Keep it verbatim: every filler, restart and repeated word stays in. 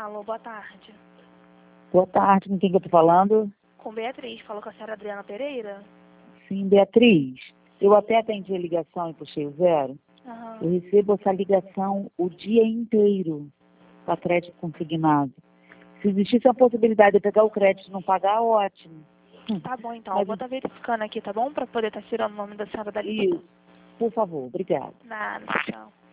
Alô, boa tarde. Boa tarde, com quem que eu tô falando? Com Beatriz, falou com a senhora Adriana Pereira? Sim, Beatriz. Eu até atendi a ligação e puxei o zero. Aham. Eu recebo essa ligação o dia inteiro para crédito consignado. Se existisse a possibilidade de pegar o crédito e não pagar, ótimo. Tá bom, então. Mas Eu vou estar verificando aqui, tá bom? Pra poder estar tirando o nome da senhora da lista. isso, por favor, obrigada. Nada, tchau.